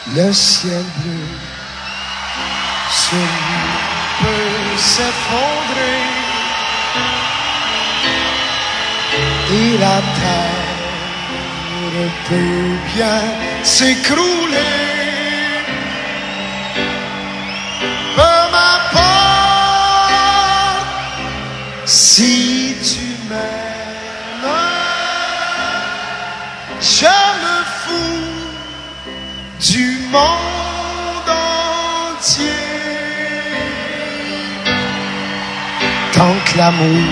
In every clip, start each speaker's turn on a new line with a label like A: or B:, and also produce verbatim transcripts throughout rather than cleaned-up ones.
A: Le ciel bleu sur lui peut s'effondrer et la terre peut bien s'écrouler. Peu m'importe si tu m'aimes, je me fous du monde entier. Tant que l'amour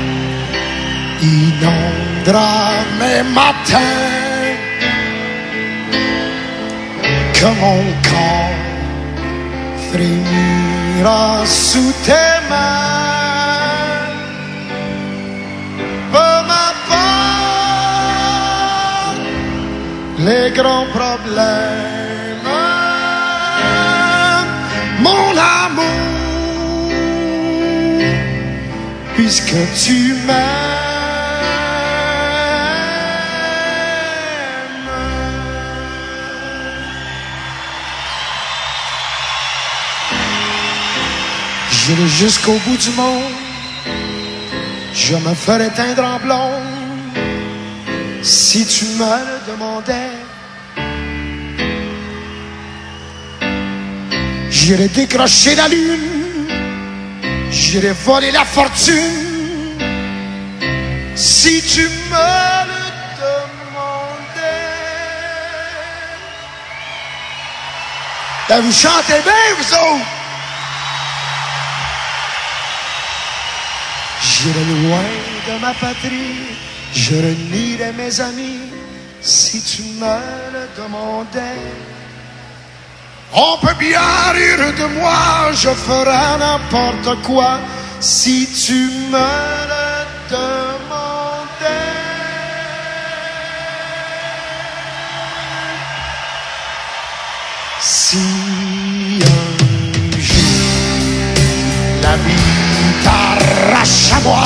A: inondera mes matins, que mon corps frémira sous tes mains. Peu m'importe les grands problèmes, mon amour, puisque tu m'aimes. J'irai jusqu'au bout du monde, je me ferai teindre en blonde si tu me le demandais. J'irai décrocher la lune, j'irai voler la fortune si tu me le demandais. Là, vous chantez bien, vous autres. J'irai loin de ma patrie, je renierai mes amis si tu me le demandais. On peut bien rire de moi, je ferai n'importe quoi si tu me le demandais. Si un jour la vie t'arrache à moi,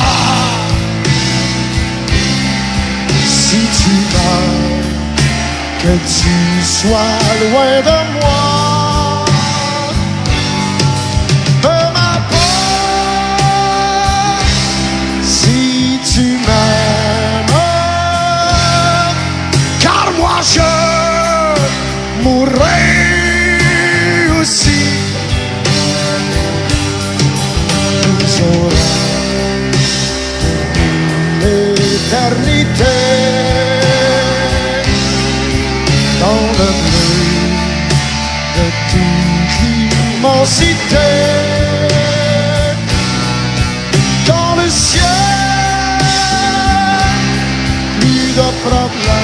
A: si tu veux que tu sois loin de moi, peu m'importe si tu m'aimes, car moi je mourrai aussi. Nous aurons l'éternité dans le bleu de toute l'immensité, dans le ciel, plus de problèmes.